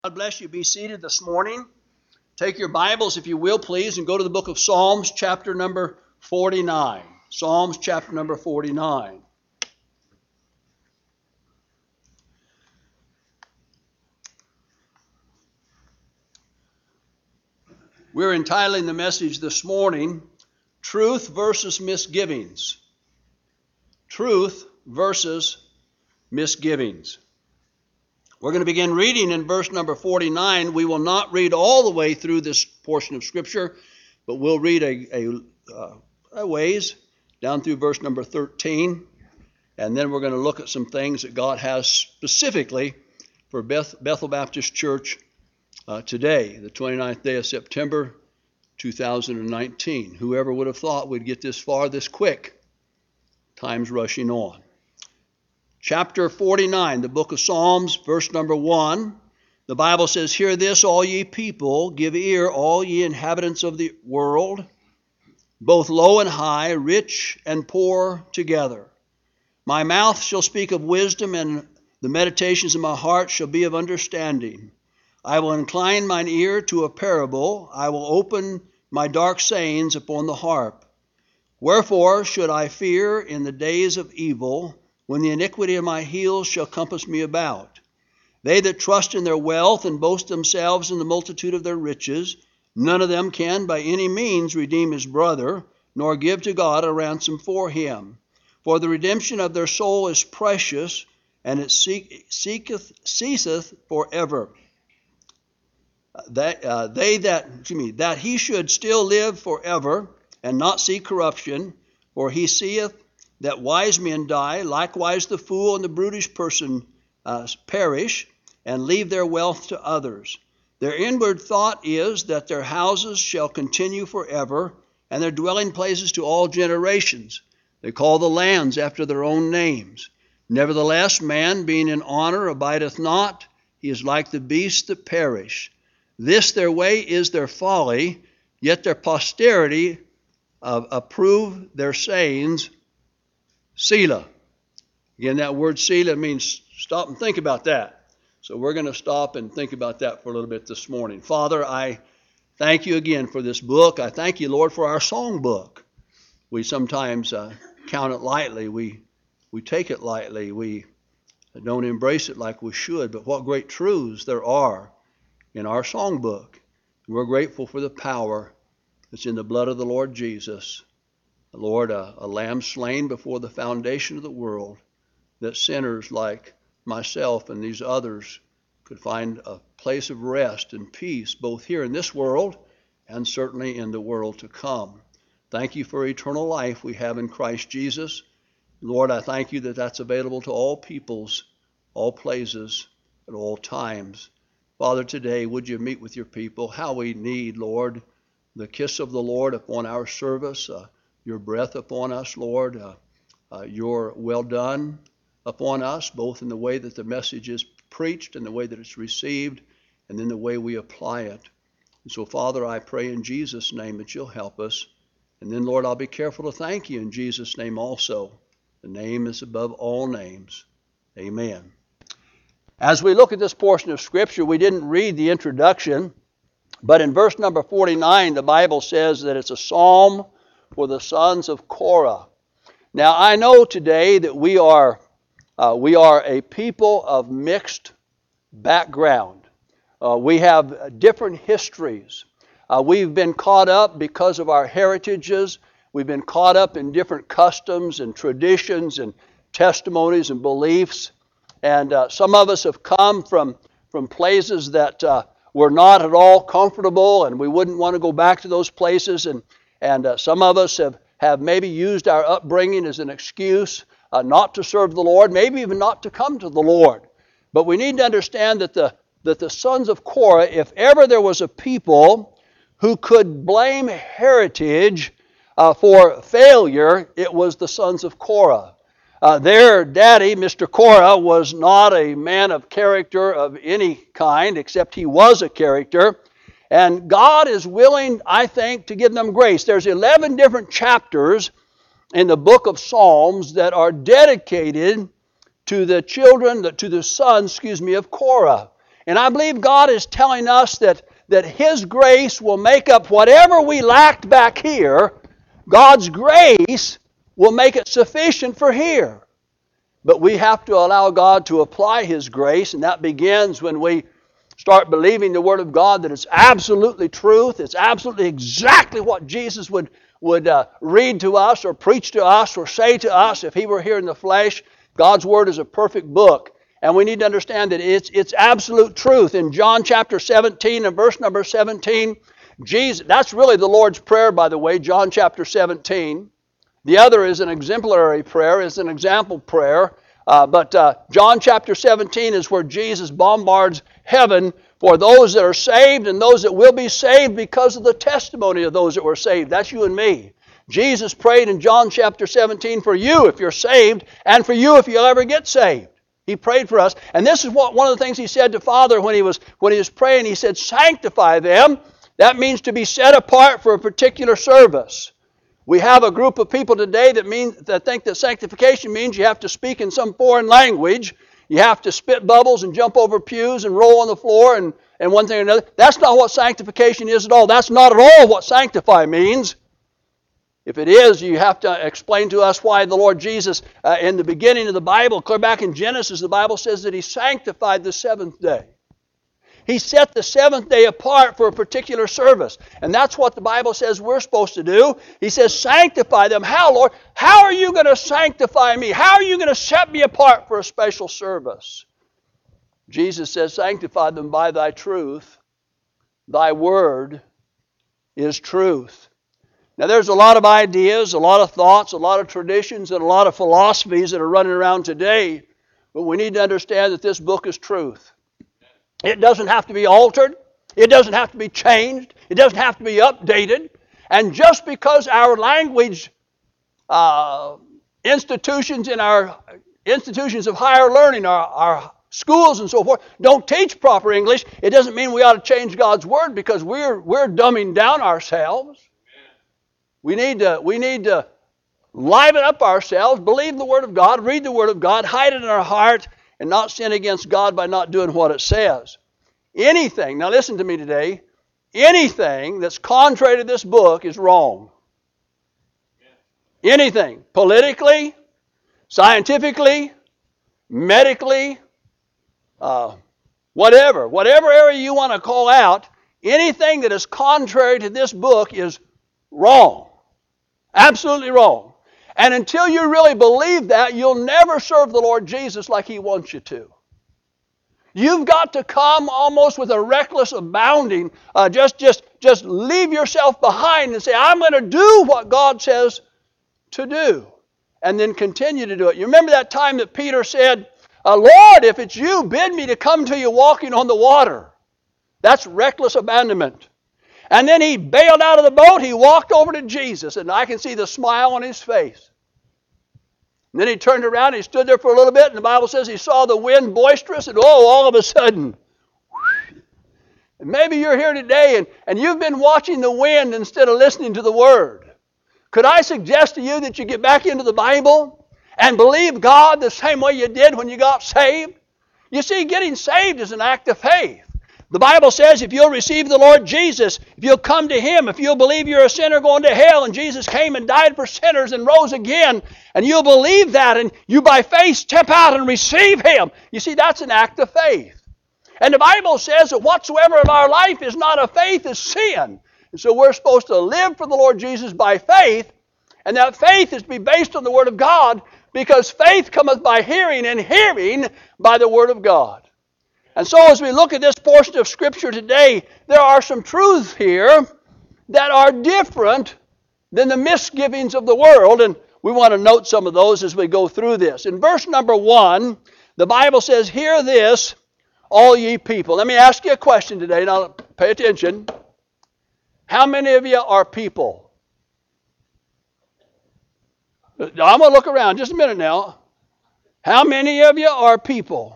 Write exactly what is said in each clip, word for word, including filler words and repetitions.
God bless you. Be seated this morning. Take your Bibles, if you will, please, and go to the book of Psalms, chapter number forty-nine. Psalms, chapter number forty-nine. We're entitling the message this morning, Truth versus Misgivings. Truth versus Misgivings. We're going to begin reading in verse number forty-nine. We will not read all the way through this portion of Scripture, but we'll read a, a, uh, a ways down through verse number thirteen, and then we're going to look at some things that God has specifically for Beth, Bethel Baptist Church uh, today, the twenty-ninth day of September, two thousand nineteen. Whoever would have thought we'd get this far this quick? Time's rushing on. Chapter forty-nine, the book of Psalms, verse number one. The Bible says, "Hear this, all ye people, give ear, all ye inhabitants of the world, both low and high, rich and poor together. My mouth shall speak of wisdom, and the meditations of my heart shall be of understanding. I will incline mine ear to a parable, I will open my dark sayings upon the harp. Wherefore should I fear in the days of evil, when the iniquity of my heels shall compass me about? They that trust in their wealth and boast themselves in the multitude of their riches, none of them can by any means redeem his brother, nor give to God a ransom for him. For the redemption of their soul is precious, and it seek, seeketh, ceaseth forever. That, uh, they that, excuse me, that he should still live forever, and not see corruption, for he seeth that wise men die, likewise the fool and the brutish person uh, perish, and leave their wealth to others. Their inward thought is that their houses shall continue forever, and their dwelling places to all generations. They call the lands after their own names. Nevertheless, man being in honor abideth not, he is like the beasts that perish. This their way is their folly, yet their posterity uh, approve their sayings. Selah." Again, that word Selah means stop and think about that. So we're going to stop and think about that for a little bit this morning. Father, I thank you again for this book. I thank you, Lord, for our song book. We sometimes uh, count it lightly. We we take it lightly. We don't embrace it like we should. But what great truths there are in our song book. We're grateful for the power that's in the blood of the Lord Jesus. Lord, a, a lamb slain before the foundation of the world, that sinners like myself and these others could find a place of rest and peace, both here in this world and certainly in the world to come. Thank you for eternal life we have in Christ Jesus. Lord, I thank you that that's available to all peoples, all places, at all times. Father, today, would you meet with your people? How we need, Lord, the kiss of the Lord upon our service, uh, your breath upon us, Lord, uh, uh, your well done upon us, both in the way that the message is preached and the way that it's received, and then the way we apply it. And so, Father, I pray in Jesus' name that you'll help us. And then, Lord, I'll be careful to thank you in Jesus' name also. The name is above all names. Amen. As we look at this portion of Scripture, we didn't read the introduction, but in verse number forty-nine, the Bible says that it's a psalm for the sons of Korah. Now, I know today that we are uh, we are a people of mixed background. Uh, we have different histories. Uh, we've been caught up because of our heritages. We've been caught up in different customs and traditions and testimonies and beliefs. And uh, some of us have come from, from places that uh, were not at all comfortable, and we wouldn't want to go back to those places. And And uh, some of us have, have maybe used our upbringing as an excuse uh, not to serve the Lord, maybe even not to come to the Lord. But we need to understand that the, that the sons of Korah, if ever there was a people who could blame heritage uh, for failure, it was the sons of Korah. Uh, their daddy, Mister Korah, was not a man of character of any kind, except he was a character. And God is willing, I think, to give them grace. There's eleven different chapters in the book of Psalms that are dedicated to the children, to the sons, excuse me, of Korah. And I believe God is telling us that, that His grace will make up whatever we lacked back here. God's grace will make it sufficient for here. But we have to allow God to apply His grace, and that begins when we start believing the Word of God, that it's absolutely truth. It's absolutely exactly what Jesus would, would uh, read to us or preach to us or say to us if He were here in the flesh. God's Word is a perfect book. And we need to understand that it's, it's absolute truth. In John chapter seventeen and verse number seventeen, Jesus, that's really the Lord's Prayer, by the way, John chapter seventeen. The other is an exemplary prayer, is an example prayer. Uh, but uh, John chapter seventeen is where Jesus bombards heaven for those that are saved and those that will be saved because of the testimony of those that were saved. That's you and me. Jesus prayed in John chapter seventeen for you if you're saved, and for you if you'll ever get saved. He prayed for us. And this is what one of the things He said to Father when He was when He was praying. He said, sanctify them. That means to be set apart for a particular service. We have a group of people today that mean that think that sanctification means you have to speak in some foreign language. You have to spit bubbles and jump over pews and roll on the floor and, and one thing or another. That's not what sanctification is at all. That's not at all what sanctify means. If it is, you have to explain to us why the Lord Jesus, uh, in the beginning of the Bible, clear back in Genesis, the Bible says that He sanctified the seventh day. He set the seventh day apart for a particular service. And that's what the Bible says we're supposed to do. He says, sanctify them. How, Lord? How are you going to sanctify me? How are you going to set me apart for a special service? Jesus says, sanctify them by thy truth. Thy word is truth. Now there's a lot of ideas, a lot of thoughts, a lot of traditions, and a lot of philosophies that are running around today. But we need to understand that this book is truth. It doesn't have to be altered. It doesn't have to be changed. It doesn't have to be updated. And just because our language uh, institutions in our institutions of higher learning, our, our schools and so forth, don't teach proper English, it doesn't mean we ought to change God's Word because we're we're dumbing down ourselves. We need to we need to liven up ourselves, believe the Word of God, read the Word of God, hide it in our heart, and not sin against God by not doing what it says. Anything, now listen to me today, anything that's contrary to this book is wrong. Anything, politically, scientifically, medically, uh, whatever, whatever area you want to call out, anything that is contrary to this book is wrong. Absolutely wrong. And until you really believe that, you'll never serve the Lord Jesus like He wants you to. You've got to come almost with a reckless abounding, uh, just, just, just leave yourself behind and say, I'm going to do what God says to do. And then continue to do it. You remember that time that Peter said, uh, Lord, if it's you, bid me to come to you walking on the water. That's reckless abandonment. And then he bailed out of the boat. He walked over to Jesus, and I can see the smile on his face. And then he turned around, and he stood there for a little bit, and the Bible says he saw the wind boisterous, and oh, all of a sudden. And maybe you're here today, and, and you've been watching the wind instead of listening to the Word. Could I suggest to you that you get back into the Bible and believe God the same way you did when you got saved? You see, getting saved is an act of faith. The Bible says if you'll receive the Lord Jesus, if you'll come to Him, if you'll believe you're a sinner going to hell and Jesus came and died for sinners and rose again, and you'll believe that and you by faith step out and receive Him, you see, that's an act of faith. And the Bible says that whatsoever in our life is not of faith is sin. And so we're supposed to live for the Lord Jesus by faith, and that faith is to be based on the Word of God, because faith cometh by hearing, and hearing by the Word of God. And so as we look at this portion of Scripture today, there are some truths here that are different than the misgivings of the world, and we want to note some of those as we go through this. In verse number one, the Bible says, hear this, all ye people. Let me ask you a question today. Now pay attention. How many of you are people? I'm going to look around just a minute now. How many of you are people?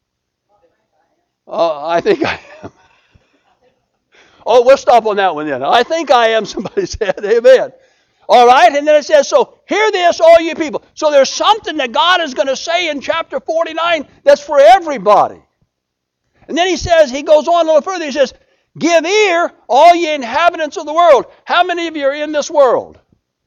Uh, I think I am. Oh, we'll stop on that one then. I think I am, somebody said. Amen. All right, and then it says, so hear this, all you people. So there's something that God is going to say in chapter forty-nine that's for everybody. And then he says, he goes on a little further. He says, give ear, all ye inhabitants of the world. How many of you are in this world?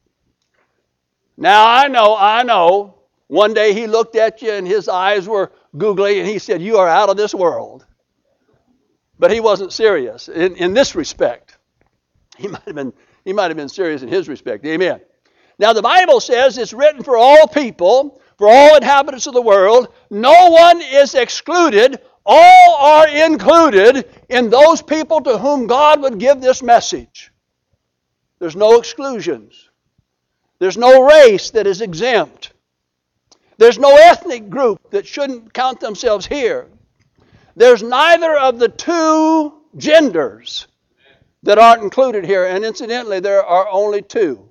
Now, I know, I know. One day he looked at you and his eyes were googly and he said, you are out of this world. But he wasn't serious in, in this respect. He might have been, he might have been serious in his respect. Amen. Now, the Bible says it's written for all people, for all inhabitants of the world. No one is excluded. All are included in those people to whom God would give this message. There's no exclusions. There's no race that is exempt. There's no ethnic group that shouldn't count themselves here. There's neither of the two genders that aren't included here. And incidentally, there are only two.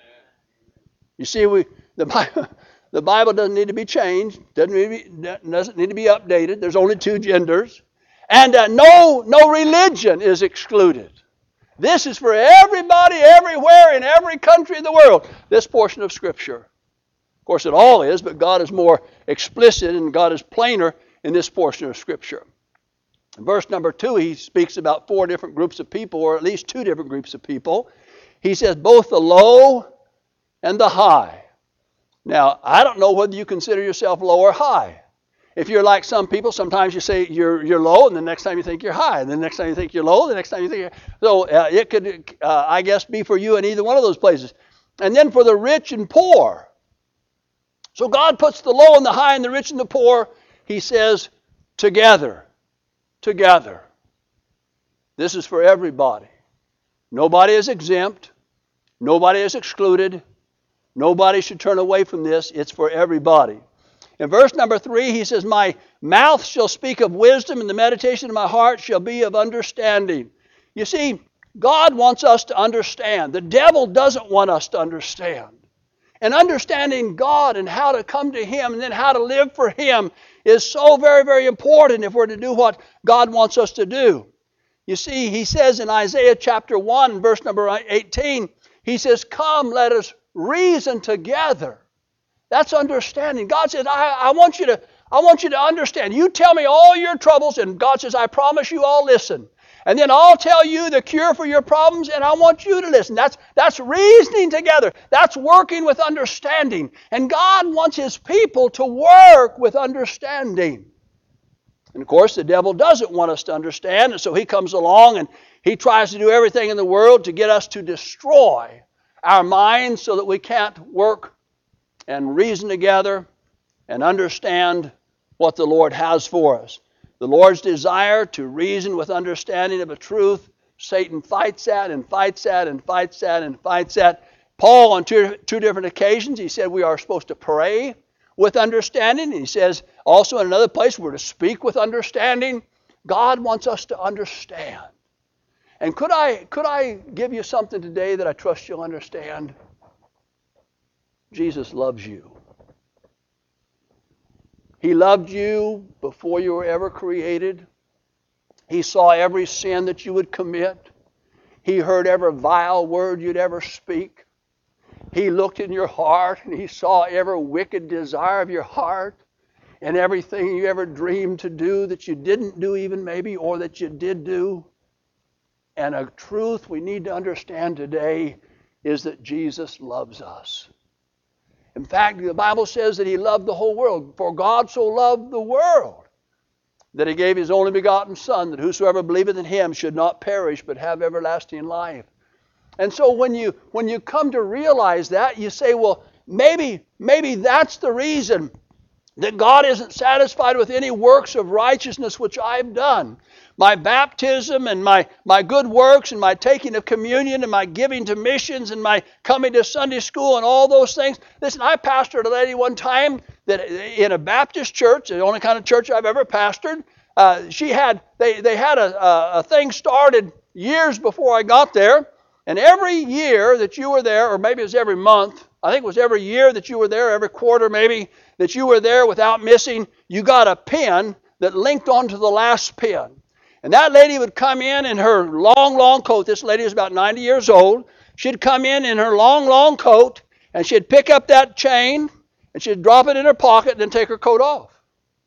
You see, we the Bible, the Bible doesn't need to be changed. Doesn't need to be, doesn't need to be updated. There's only two genders. And uh, no, no religion is excluded. This is for everybody, everywhere, in every country in the world. This portion of Scripture. Of course, it all is, but God is more explicit and God is plainer in this portion of Scripture. In verse number two, he speaks about four different groups of people, or at least two different groups of people. He says both the low and the high. Now, I don't know whether you consider yourself low or high. If you're like some people, sometimes you say you're you're low, and the next time you think you're high, and the next time you think you're low, the next time you think you're... So uh, it could, uh, I guess, be for you in either one of those places. And then for the rich and poor. So God puts the low and the high and the rich and the poor, he says, together. Together. This is for everybody. Nobody is exempt. Nobody is excluded. Nobody should turn away from this. It's for everybody. In verse number three, he says, my mouth shall speak of wisdom, and the meditation of my heart shall be of understanding. You see, God wants us to understand. The devil doesn't want us to understand. And understanding God and how to come to Him and then how to live for Him is so very, very important if we're to do what God wants us to do. You see, he says in Isaiah chapter one, verse number eighteen, he says, come, let us reason together. That's understanding. God says, I, I want you to, I want you to understand. You tell me all your troubles, and God says, I promise you I'll listen. And then I'll tell you the cure for your problems, and I want you to listen. That's, that's reasoning together. That's working with understanding. And God wants His people to work with understanding. And of course, the devil doesn't want us to understand, and so he comes along and he tries to do everything in the world to get us to destroy our minds so that we can't work and reason together and understand what the Lord has for us. The Lord's desire to reason with understanding of a truth, Satan fights at and fights at and fights at and fights at. Paul, on two, two different occasions, he said we are supposed to pray with understanding. And he says also in another place we're to speak with understanding. God wants us to understand. And could I, could I give you something today that I trust you'll understand? Jesus loves you. He loved you before you were ever created. He saw every sin that you would commit. He heard every vile word you'd ever speak. He looked in your heart and He saw every wicked desire of your heart and everything you ever dreamed to do that you didn't do even maybe, or that you did do. And a truth we need to understand today is that Jesus loves us. In fact, the Bible says that He loved the whole world. For God so loved the world that He gave His only begotten Son, that whosoever believeth in Him should not perish but have everlasting life. And so when you when you come to realize that, you say, well, maybe, maybe that's the reason that God isn't satisfied with any works of righteousness which I've done. My baptism and my, my good works and my taking of communion and my giving to missions and my coming to Sunday school and all those things. Listen, I pastored a lady one time that in a Baptist church, the only kind of church I've ever pastored. Uh, she had they they had a, a, a thing started years before I got there, and every year that you were there, or maybe it was every month, I think it was every year that you were there, every quarter maybe, that you were there without missing, you got a pin that linked onto the last pin. And that lady would come in in her long, long coat. This lady was about ninety years old. She'd come in in her long, long coat, and she'd pick up that chain, and she'd drop it in her pocket and then take her coat off.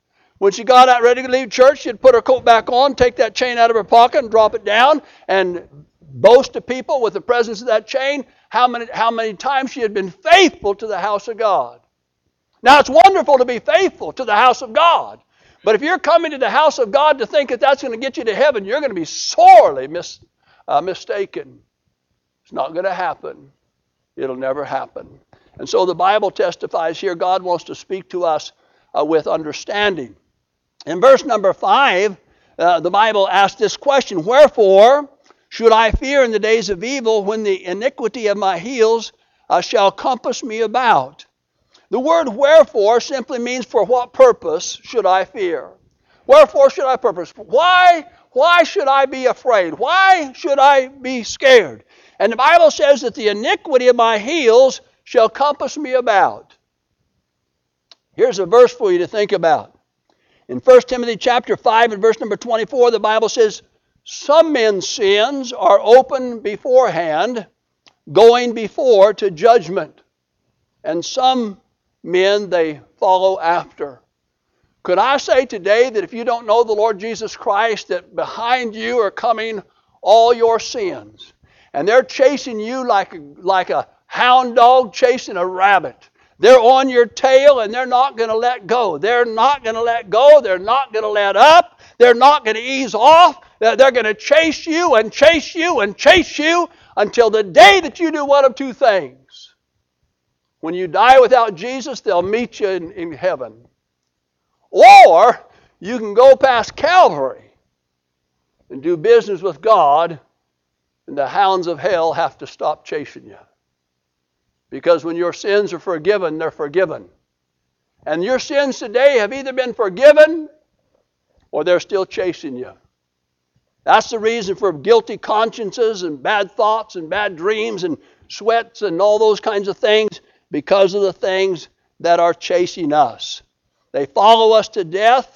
When she got out ready to leave church, she'd put her coat back on, take that chain out of her pocket and drop it down and boast to people with the presence of that chain how many, how many times she had been faithful to the house of God. Now, it's wonderful to be faithful to the house of God. But if you're coming to the house of God to think that that's going to get you to heaven, you're going to be sorely mis, uh, mistaken. It's not going to happen. It'll never happen. And so the Bible testifies here, God wants to speak to us uh, with understanding. In verse number five, uh, the Bible asks this question, wherefore should I fear in the days of evil when the iniquity of my heels uh, shall compass me about? The word wherefore simply means for what purpose should I fear? Wherefore should I purpose? Why, why should I be afraid? Why should I be scared? And the Bible says that the iniquity of my heels shall compass me about. Here's a verse for you to think about. In First Timothy chapter five and verse number twenty-four, the Bible says, some men's sins are open beforehand, going before to judgment. And some men they follow after. Could I say today that if you don't know the Lord Jesus Christ, that behind you are coming all your sins. And they're chasing you like a, like a hound dog chasing a rabbit. They're on your tail and they're not going to let go. They're not going to let go. They're not going to let up. They're not going to ease off. They're going to chase you and chase you and chase you until the day that you do one of two things. When you die without Jesus, they'll meet you in, in heaven. Or you can go past Calvary and do business with God, and the hounds of hell have to stop chasing you. Because when your sins are forgiven, they're forgiven. And your sins today have either been forgiven or they're still chasing you. That's the reason for guilty consciences and bad thoughts and bad dreams and sweats and all those kinds of things, because of the things that are chasing us. They follow us to death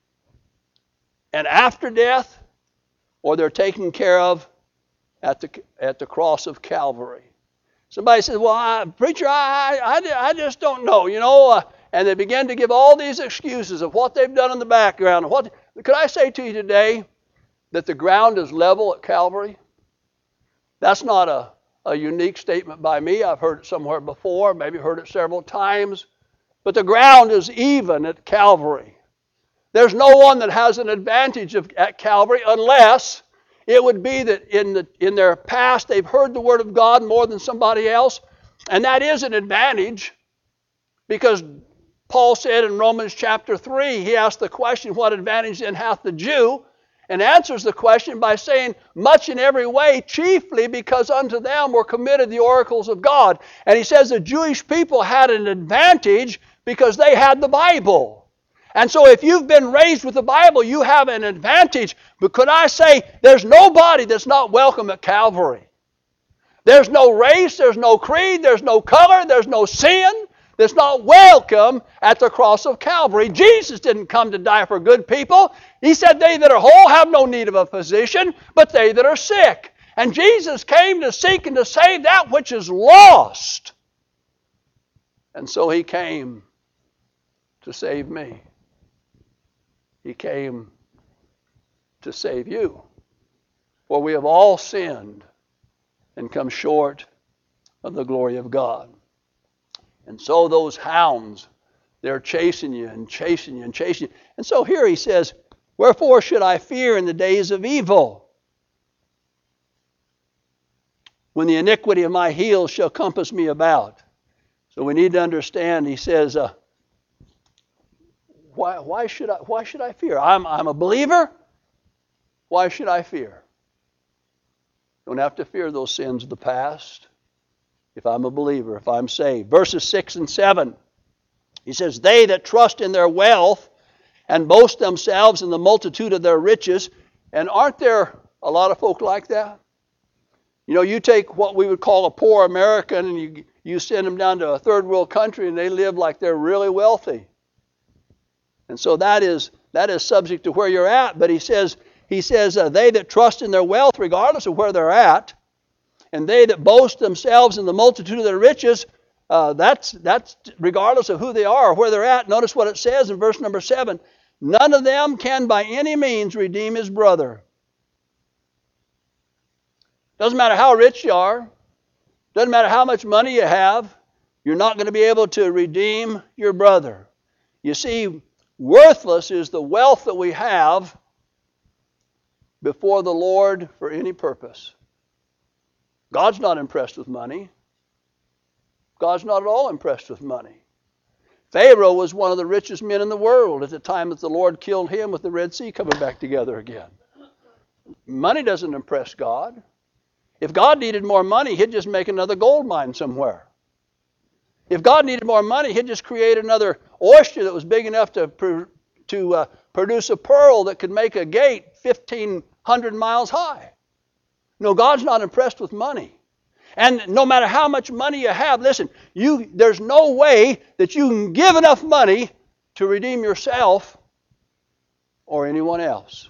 and after death, or they're taken care of at the, at the cross of Calvary. Somebody says, well, I, preacher, I, I, I just don't know, you know. Uh, and they begin to give all these excuses of what they've done in the background. What, could I say to you today that the ground is level at Calvary? That's not a, a unique statement by me. I've heard it somewhere before, maybe heard it several times. But the ground is even at Calvary. There's no one that has an advantage of, at Calvary unless it would be that in the in their past they've heard the Word of God more than somebody else. And that is an advantage, because Paul said in Romans chapter three, he asked the question, what advantage then hath the Jew? And answers the question by saying, much in every way, chiefly because unto them were committed the oracles of God. And he says the Jewish people had an advantage because they had the Bible. And so if you've been raised with the Bible, you have an advantage. But could I say, there's nobody that's not welcome at Calvary. There's no race, there's no creed, there's no color, there's no sin that's not welcome at the cross of Calvary. Jesus didn't come to die for good people. He said, they that are whole have no need of a physician, but they that are sick. And Jesus came to seek and to save that which is lost. And so he came to save me. He came to save you. For we have all sinned and come short of the glory of God. And so those hounds, they're chasing you and chasing you and chasing you. And so here he says, wherefore should I fear in the days of evil, when the iniquity of my heels shall compass me about? So we need to understand, he says, uh, Why, why should I why should I fear? I'm I'm a believer. Why should I fear? Don't have to fear those sins of the past. If I'm a believer, if I'm saved. Verses six and seven. He says, they that trust in their wealth and boast themselves in the multitude of their riches. And aren't there a lot of folk like that? You know, you take what we would call a poor American and you, you send them down to a third world country and they live like they're really wealthy. And so that is that is subject to where you're at. But he says, he says, uh, they that trust in their wealth, regardless of where they're at, and they that boast themselves in the multitude of their riches, uh, that's that's regardless of who they are or where they're at. Notice what it says in verse number seven. None of them can by any means redeem his brother. Doesn't matter how rich you are. Doesn't matter how much money you have. You're not going to be able to redeem your brother. You see, worthless is the wealth that we have before the Lord for any purpose. God's not impressed with money. God's not at all impressed with money. Pharaoh was one of the richest men in the world at the time that the Lord killed him with the Red Sea coming back together again. Money doesn't impress God. If God needed more money, he'd just make another gold mine somewhere. If God needed more money, he'd just create another oyster that was big enough to, to uh, produce a pearl that could make a gate fifteen hundred miles high. No, God's not impressed with money. And no matter how much money you have, listen, you, there's no way that you can give enough money to redeem yourself or anyone else.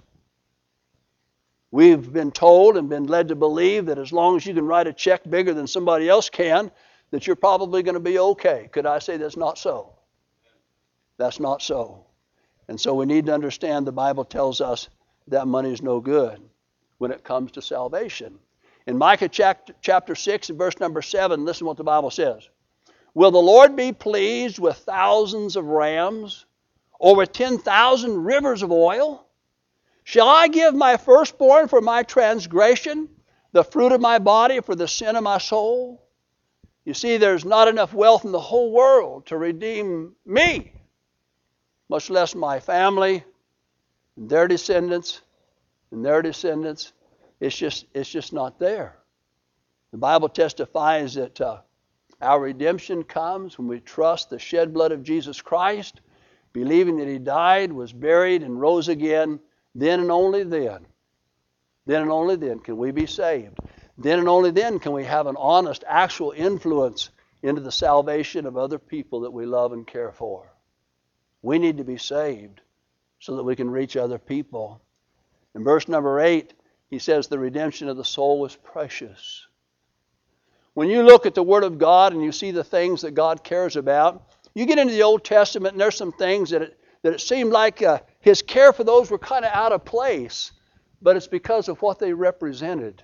We've been told and been led to believe that as long as you can write a check bigger than somebody else can, that you're probably going to be okay. Could I say that's not so? That's not so. And so we need to understand the Bible tells us that money is no good when it comes to salvation. In Micah chapter six and verse number seven, listen what the Bible says. Will the Lord be pleased with thousands of rams or with ten thousand rivers of oil? Shall I give my firstborn for my transgression, the fruit of my body for the sin of my soul? You see, there's not enough wealth in the whole world to redeem me, much less my family and their descendants and their descendants. It's just, it's just not there. The Bible testifies that uh, our redemption comes when we trust the shed blood of Jesus Christ, believing that he died, was buried, and rose again. Then and only then, then and only then can we be saved. Then and only then can we have an honest, actual influence into the salvation of other people that we love and care for. We need to be saved so that we can reach other people. In verse number eight, he says the redemption of the soul is precious. When you look at the Word of God and you see the things that God cares about, you get into the Old Testament and there's some things that it, that it seemed like uh, his care for those were kind of out of place, but it's because of what they represented.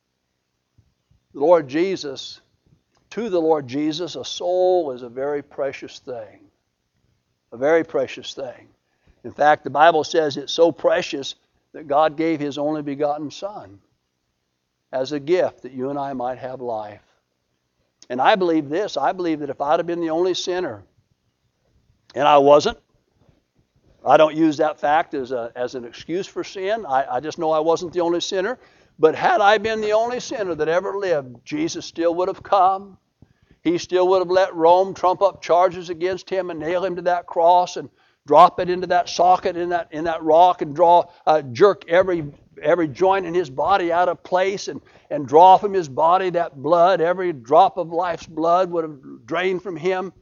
The Lord Jesus, to the Lord Jesus, a soul is a very precious thing. A very precious thing. In fact, the Bible says it's so precious that God gave his only begotten Son as a gift that you and I might have life. And I believe this. I believe that if I'd have been the only sinner, and I wasn't, I don't use that fact as a, as an excuse for sin. I, I just know I wasn't the only sinner. But had I been the only sinner that ever lived, Jesus still would have come. He still would have let Rome trump up charges against him and nail him to that cross and drop it into that socket in that in that rock and draw, uh, jerk every every joint in his body out of place and, and draw from his body that blood. Every drop of life's blood would have drained from him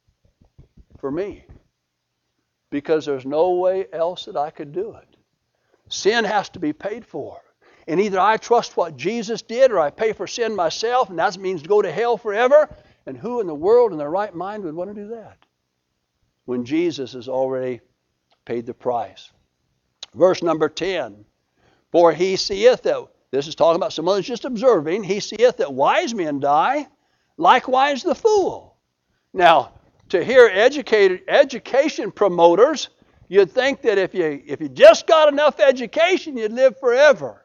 for me. Because there's no way else that I could do it. Sin has to be paid for. And either I trust what Jesus did or I pay for sin myself, and that means go to hell forever. And who in the world in their right mind would want to do that when Jesus has already paid the price? Verse number ten. For he seeth that, this is talking about someone that's just observing, he seeth that wise men die, likewise the fool. Now, to hear educated education promoters, you'd think that if you if you just got enough education, you'd live forever.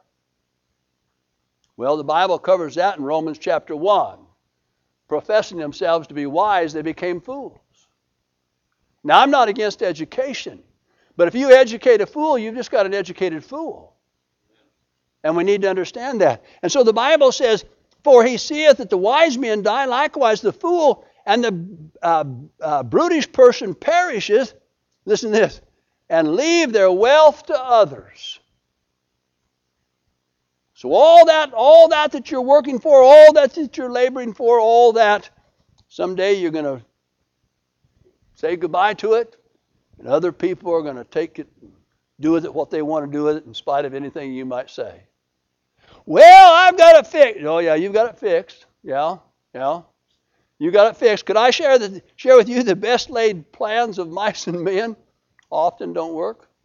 Well, the Bible covers that in Romans chapter one. Professing themselves to be wise, they became fools. Now, I'm not against education, but if you educate a fool, you've just got an educated fool. And we need to understand that. And so the Bible says, for he seeth that the wise men die, likewise the fool, and the uh, uh, brutish person perisheth, listen to this, and leave their wealth to others. So all that, all that that you're working for, all that that you're laboring for, all that, someday you're going to say goodbye to it, and other people are going to take it, do with it what they want to do with it in spite of anything you might say. Well, I've got it fixed. Oh, yeah, you've got it fixed. Yeah, yeah. You got it fixed. Could I share the, share with you the best laid plans of mice and men often don't work?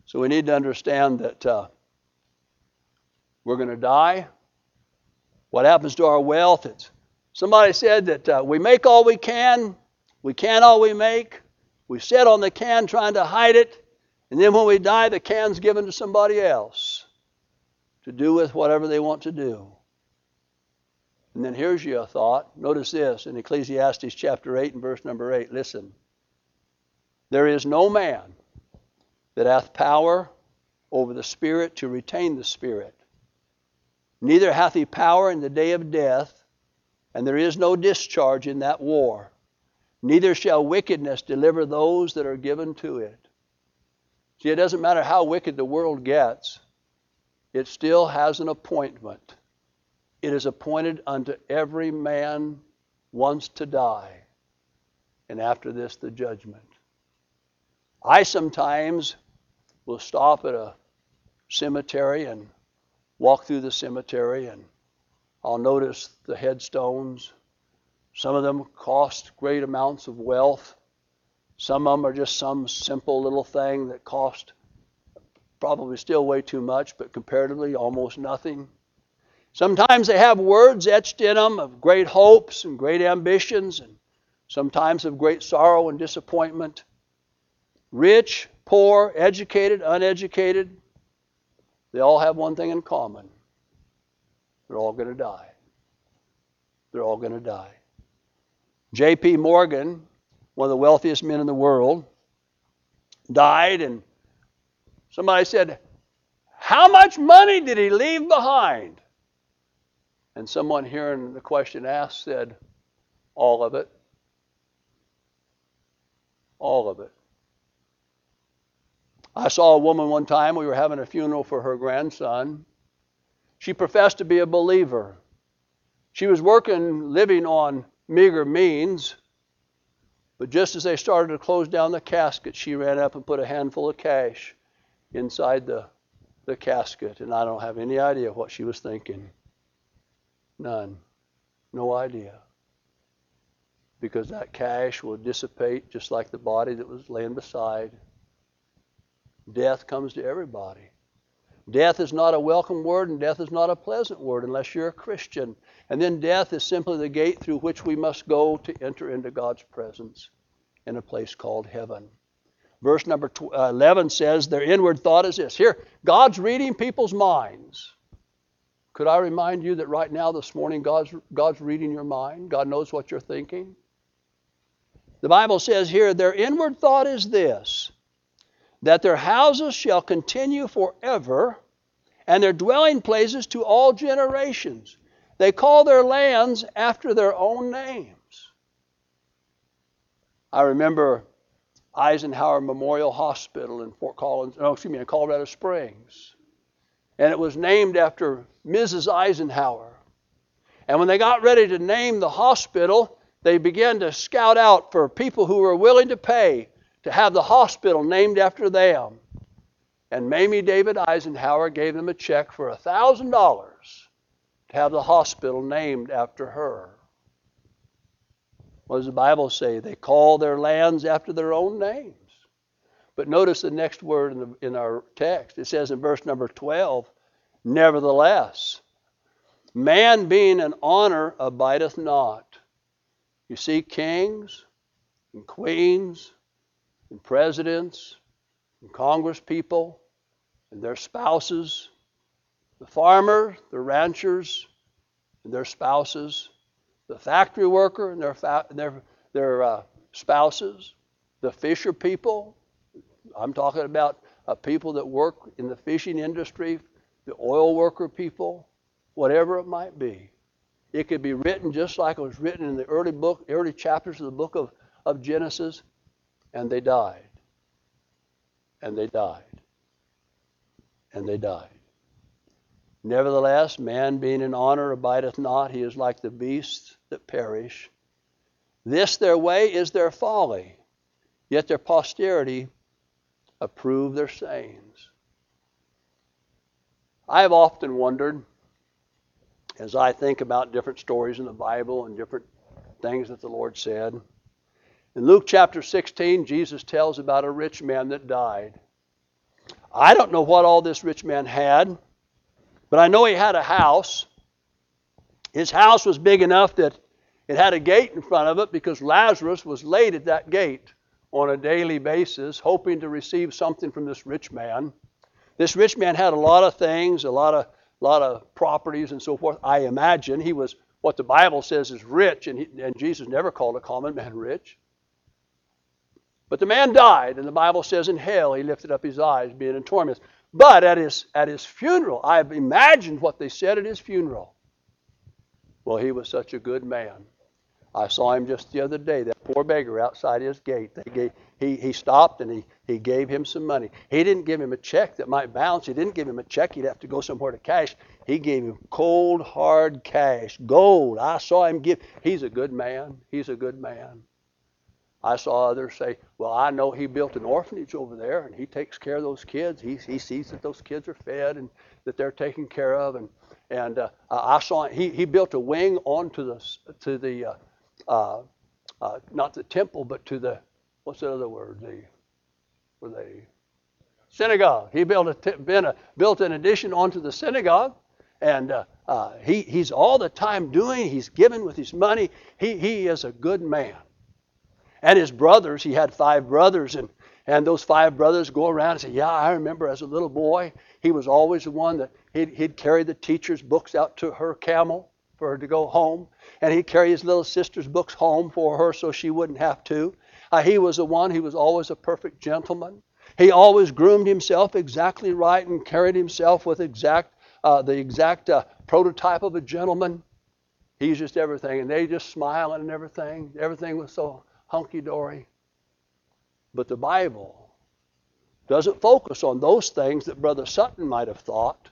So we need to understand that uh, we're going to die. What happens to our wealth? It's, somebody said that uh, we make all we can, we can all we make. We sit on the can trying to hide it, and then when we die, the can's given to somebody else to do with whatever they want to do. And then here's your thought. Notice this in Ecclesiastes chapter eight and verse number eight. Listen. There is no man that hath power over the Spirit to retain the Spirit. Neither hath he power in the day of death, and there is no discharge in that war. Neither shall wickedness deliver those that are given to it. See, it doesn't matter how wicked the world gets, it still has an appointment. It is appointed unto every man once to die, and after this the judgment. I sometimes will stop at a cemetery and walk through the cemetery, and I'll notice the headstones. Some of them cost great amounts of wealth. Some of them are just some simple little thing that cost probably still way too much, but comparatively almost nothing. Sometimes they have words etched in them of great hopes and great ambitions, and sometimes of great sorrow and disappointment. Rich, poor, educated, uneducated, they all have one thing in common. They're all going to die. They're all going to die. J P Morgan, one of the wealthiest men in the world, died, and somebody said, "How much money did he leave behind?" And someone hearing the question asked said, "All of it. All of it." I saw a woman one time, we were having a funeral for her grandson. She professed to be a believer. She was working, living on meager means, but just as they started to close down the casket, she ran up and put a handful of cash inside the, the casket, and I don't have any idea what she was thinking. None. No idea. Because that cash will dissipate just like the body that was laying beside. Death comes to everybody. Death is not a welcome word, and death is not a pleasant word unless you're a Christian. And then death is simply the gate through which we must go to enter into God's presence in a place called heaven. Verse number eleven says, their inward thought is this. Here, God's reading people's minds. Could I remind you that right now, this morning, God's, God's reading your mind? God knows what you're thinking. The Bible says here, their inward thought is this, that their houses shall continue forever, and their dwelling places to all generations. They call their lands after their own names. I remember Eisenhower Memorial Hospital in Fort Collins, no, excuse me, in Colorado Springs. And it was named after Missus Eisenhower. And when they got ready to name the hospital, they began to scout out for people who were willing to pay to have the hospital named after them. And Mamie David Eisenhower gave them a check for one thousand dollars to have the hospital named after her. What does the Bible say? They call their lands after their own names. But notice the next word in, the, in our text. It says in verse number twelve, nevertheless, man being an honor abideth not. You see, kings and queens and presidents and congress people and their spouses, the farmer, the ranchers and their spouses, the factory worker and their fa- their, their uh, spouses, the fisher people. I'm talking about uh, people that work in the fishing industry, the oil worker people, whatever it might be. It could be written just like it was written in the early book, early chapters of the book of, of Genesis, and they died. And they died. And they died. Nevertheless, man being in honor abideth not, he is like the beasts that perish. This their way is their folly, yet their posterity approve their sayings. I have often wondered, as I think about different stories in the Bible and different things that the Lord said. In Luke chapter sixteen, Jesus tells about a rich man that died. I don't know what all this rich man had, but I know he had a house. His house was big enough that it had a gate in front of it because Lazarus was laid at that gate on a daily basis, hoping to receive something from this rich man. This rich man had a lot of things, a lot of, lot of properties and so forth. I imagine he was what the Bible says is rich, and, he, and Jesus never called a common man rich. But the man died, and the Bible says in hell he lifted up his eyes, being in torment. But at his, at his funeral, I've imagined what they said at his funeral. Well, he was such a good man. I saw him just the other day, that poor beggar outside his gate. They gave, he, he stopped and he, he gave him some money. He didn't give him a check that might bounce. He didn't give him a check he'd have to go somewhere to cash. He gave him cold, hard cash, gold. I saw him give. He's a good man. He's a good man. I saw others say, well, I know he built an orphanage over there and he takes care of those kids. He, he sees that those kids are fed and that they're taken care of. And, and uh, I saw he, he built a wing onto the, to the uh, Uh, uh, not the temple, but to the, what's the other word? The, were they, synagogue. He built a, t- been a built an addition onto the synagogue, and uh, uh, he he's all the time doing. He's giving with his money. He he is a good man. And his brothers, he had five brothers, and and those five brothers go around and say, yeah, I remember as a little boy, he was always the one that he'd, he'd carry the teacher's books out to her camel for her to go home. And he'd carry his little sister's books home for her so she wouldn't have to. Uh, he was the one, he was always a perfect gentleman. He always groomed himself exactly right and carried himself with exact uh, the exact uh, prototype of a gentleman. He's just everything. And they just smiling and everything. Everything was so hunky-dory. But the Bible doesn't focus on those things that Brother Sutton might have thought.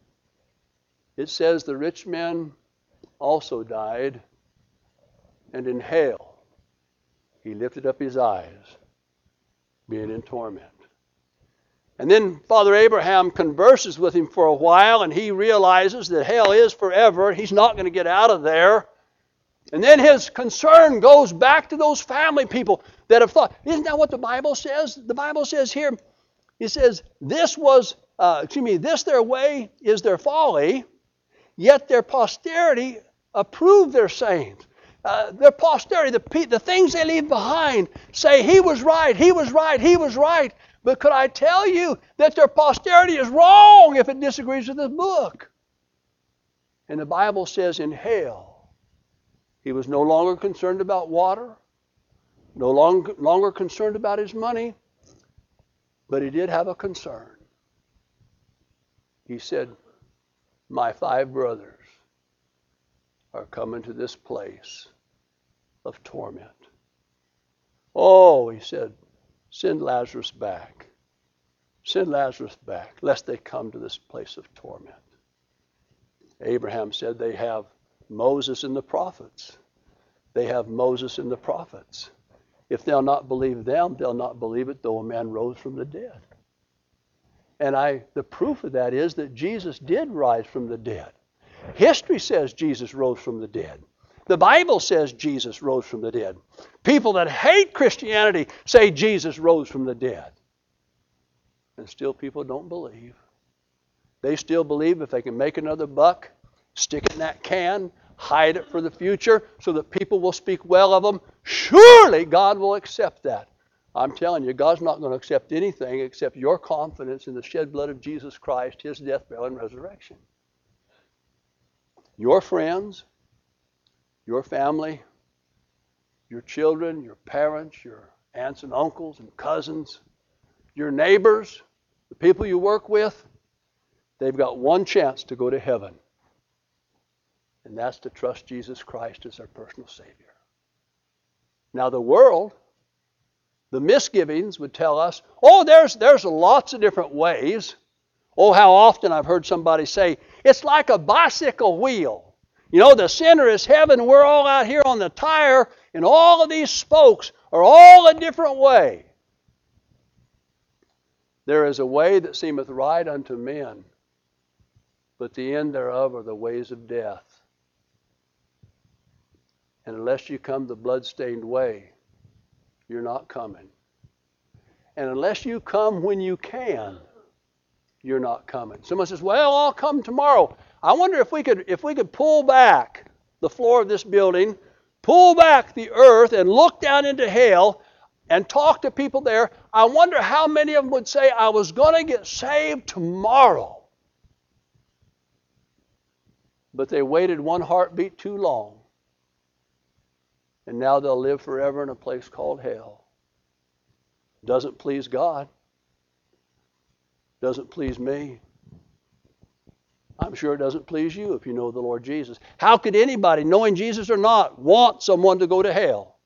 It says the rich men also died, and in hell he lifted up his eyes, being in torment. And then Father Abraham converses with him for a while, and he realizes that hell is forever. He's not going to get out of there. And then his concern goes back to those family people that have thought, isn't that what the Bible says? The Bible says here, it says, this was, uh, excuse me, this their way is their folly, yet their posterity approve their sayings. Uh, their posterity, the, the things they leave behind, say he was right, he was right, he was right. But could I tell you that their posterity is wrong if it disagrees with this book? And the Bible says in hell, he was no longer concerned about water, no long, longer concerned about his money, but he did have a concern. He said, my five brothers are coming to this place of torment. Oh, he said, send Lazarus back. Send Lazarus back, lest they come to this place of torment. Abraham said they have Moses and the prophets. They have Moses and the prophets. If they'll not believe them, they'll not believe it though a man rose from the dead. And I, the proof of that is that Jesus did rise from the dead. History says Jesus rose from the dead. The Bible says Jesus rose from the dead. People that hate Christianity say Jesus rose from the dead. And still people don't believe. They still believe if they can make another buck, stick it in that can, hide it for the future so that people will speak well of them, surely God will accept that. I'm telling you, God's not going to accept anything except your confidence in the shed blood of Jesus Christ, His death, burial, and resurrection. Your friends, your family, your children, your parents, your aunts and uncles and cousins, your neighbors, the people you work with, they've got one chance to go to heaven. And that's to trust Jesus Christ as their personal Savior. Now the world, the misgivings would tell us, oh, there's, there's lots of different ways. Oh, how often I've heard somebody say, it's like a bicycle wheel. You know, the center is heaven, and we're all out here on the tire, and all of these spokes are all a different way. There is a way that seemeth right unto men, but the end thereof are the ways of death. And unless you come the blood-stained way, you're not coming. And unless you come when you can, you're not coming. Someone says, well, I'll come tomorrow. I wonder if we could if we could pull back the floor of this building, pull back the earth and look down into hell and talk to people there. I wonder how many of them would say, I was going to get saved tomorrow. But they waited one heartbeat too long. And now they'll live forever in a place called hell. Doesn't please God. Doesn't please me. I'm sure it doesn't please you if you know the Lord Jesus. How could anybody, knowing Jesus or not, want someone to go to hell?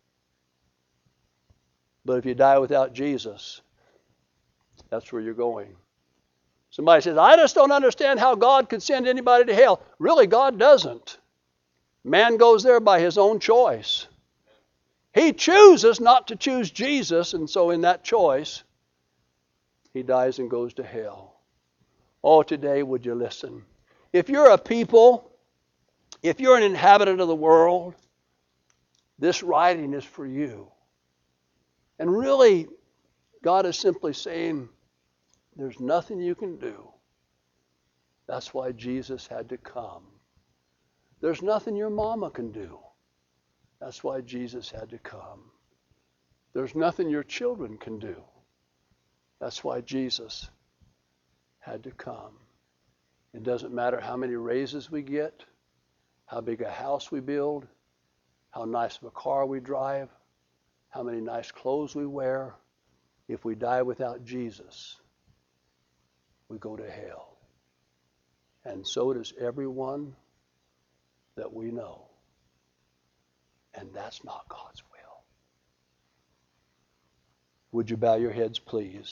But if you die without Jesus, that's where you're going. Somebody says, I just don't understand how God could send anybody to hell. Really, God doesn't. Man goes there by his own choice. He chooses not to choose Jesus, and so in that choice, he dies and goes to hell. Oh, today, would you listen? If you're a people, if you're an inhabitant of the world, this writing is for you. And really, God is simply saying, there's nothing you can do. That's why Jesus had to come. There's nothing your mama can do. That's why Jesus had to come. There's nothing your children can do. That's why Jesus had to come. It doesn't matter how many raises we get, how big a house we build, how nice of a car we drive, how many nice clothes we wear. If we die without Jesus, we go to hell. And so does everyone that we know. And that's not God's will. Would you bow your heads, please?